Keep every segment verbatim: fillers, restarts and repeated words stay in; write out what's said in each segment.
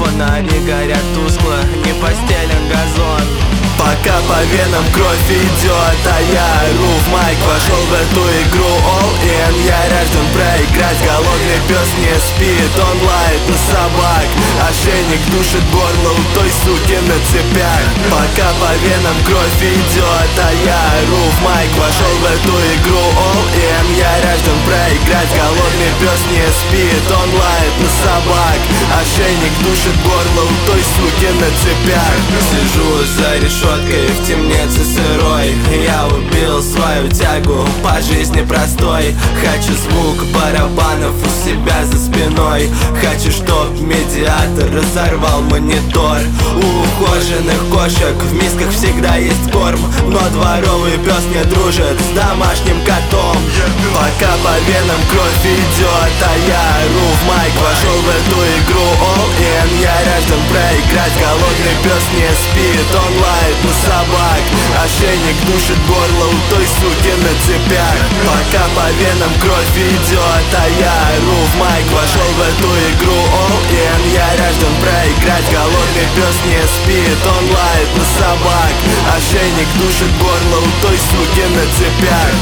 Фонари горят тускло, не постелен газон. Пока по венам кровь идет, а я ору в майк. Вошел в эту игру all in. Я рожден проиграть, голодный пес не спит. Он лает на собак, ошейник душит горло у той суки на цепях. Пока по венам кровь идет, а я ору в майк. Вошел в эту игру all in. Я рожден проиграть, голодный пес не спит. Он лает на собак, ошейник душит горло у той суки на цепях. Сижу за решеткой в темнице сырой. Я убил свою тягу по жизни простой. Хочу звук барабанов у себя за спиной. Хочу, чтоб медиатор разорвал монитор. У ухоженных кошек в мисках всегда есть корм, но дворовый пес не дружит с домашним котом. Пока по венам кровь идет, а я ору в майк. Вошел в эту игру all in. Я рожден проиграть, голодный пес не спит. Он лает на собак, ошейник душит горло у той суки на цепях. Пока по венам кровь идет, а я ору в майк. Вошел в эту игру all in. Я рожден проиграть, голодный пес не спит. Он лает на собак, ошейник душит горло у той суки на цепях.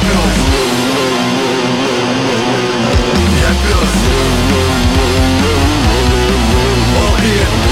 Я пес. All in.